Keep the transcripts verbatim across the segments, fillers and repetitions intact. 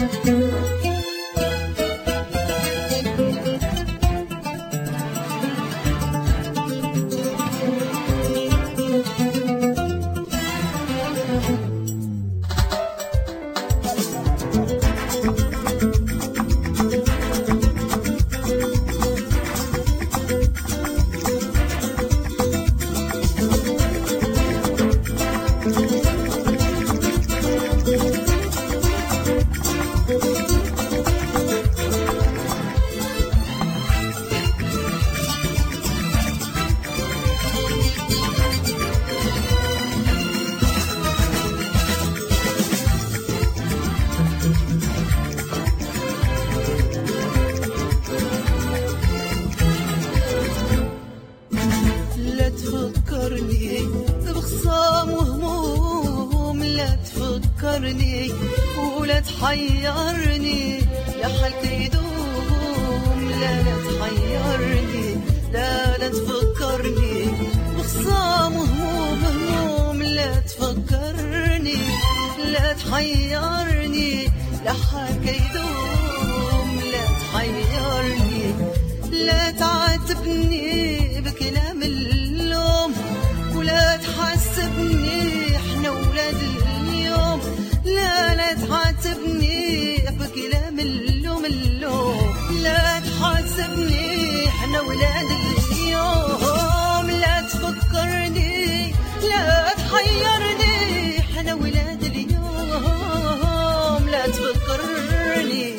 بخصام وهموم، لا تفكرني ولا تحيرني، يا حالك يدوم. لا لا تحيرني، لا لا تفكرني بخصام وهموم هموم، لا تفكرني لا تحيرني، لا حالك يدوم. لا تحيرني، لا تعاتبني بكلام اللوم، ولا تحسبني احنا ولاد اليوم. لا لا تعاتبني بكلام اللوم اللوم، لا تحاسبني احنا ولاد اليوم. لا تفكرني لا تحيرني احنا ولاد اليوم. لا تفكرني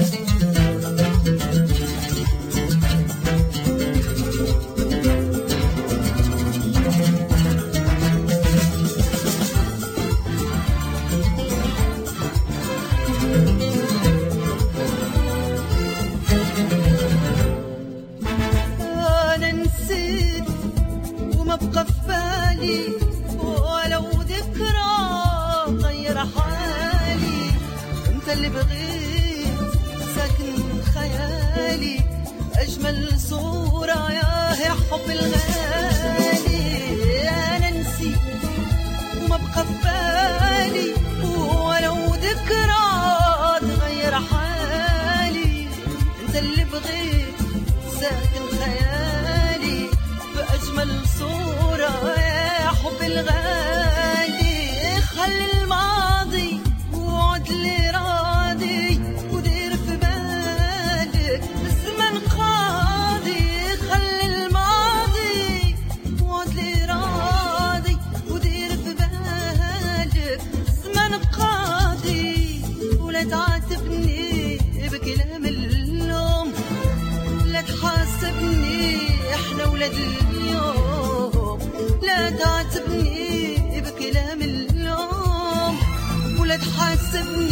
بقى في بالي، ولو ذكرى غير حالي. انت اللي بغيت ساكن خيالي، اجمل صورة يا هي حب الغالي. انا نسيت وما بقى في بالي، ولو ذكرى تغير حالي. انت اللي بغيت ساكن خيالي، بأجمل صورة يا حب الغالي. خلي الماضي وعد لي راضي، ودير في بالك الزمن قاضي. خلي الماضي وعد لي راضي، ودير في بالك الزمن قاضي. ولا تعاتبني بكلام اللوم، لا تحاسبني احنا ولاد اليوم. لا تعاتبني بكلام اللوم، ولا تحاسبني